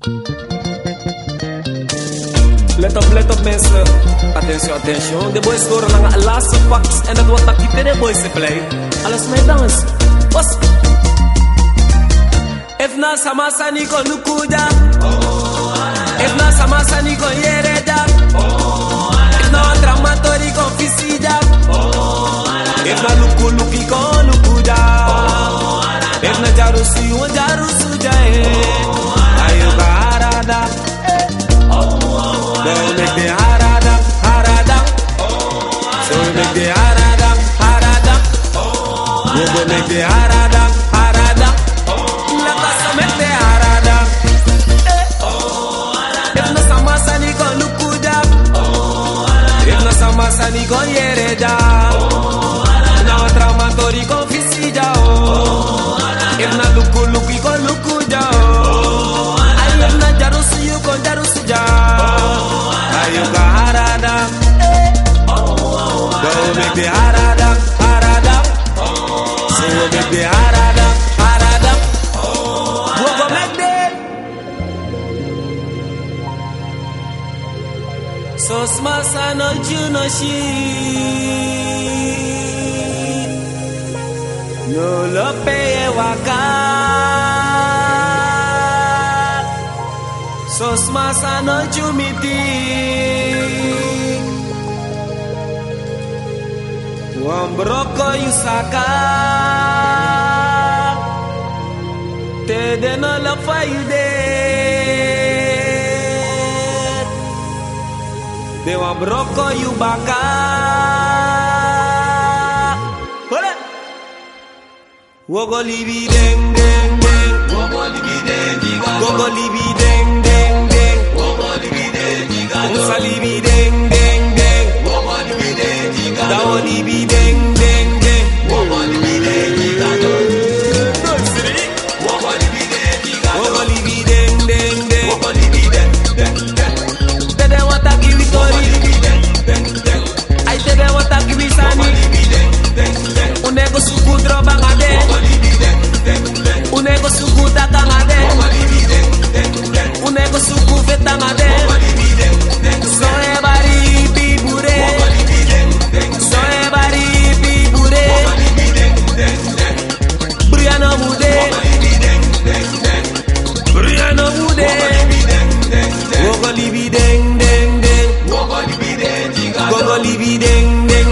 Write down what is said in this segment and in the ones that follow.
Let op mensen. Attention. De boys scoren naar de laatste packs. En dat wordt takkie de boys te play. Alles mee dans. Was. If na samasa ni kon lukuda. If na samasa ni kon yereda. If na dramatori kon fisida. If na luki kon lukuda. If na jarusu jae. Ayo harada. So we make the harada. So we make the harada. We go make the harada. Let us make the harada. If na samasa ni kon lukuda. If na samasa ni kon yereda. Na traumatori kon fisida. If na luki kon lukuda. If na jarusu you kon jarusu ja. Ayo ka harada. Go make the harada. So we make the harada. We go make the. So smasa no juno shi. Yo lo peye waka. So smasa no jumiti. Wambroko yusaka. Te de no la fayude. De wambroko yubaka. Hola. Wogo libi deng. Wogo libi deng. Wogo libi deng. Salibi deng. Woboli bi deng. Woboli bi deng. Tede wata kiwi tori. Ay tede wata kiwi sani. Unego suku droba ngade. Unego suku taka ngade. Unego suku veta ngade. So everybody be bure. So everybody be bure. Briano mude. Briano mude. Wogoli bi deng. Gogoli bi deng.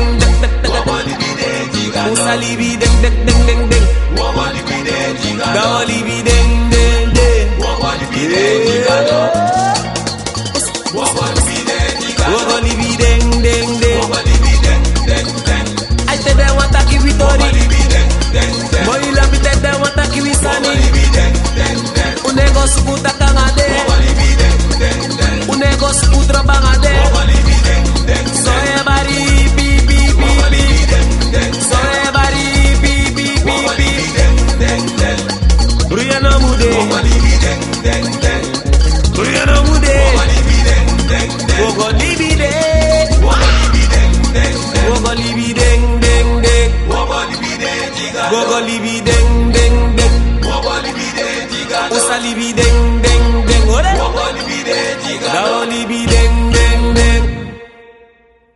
Musali bi deng. Gawali bi deng.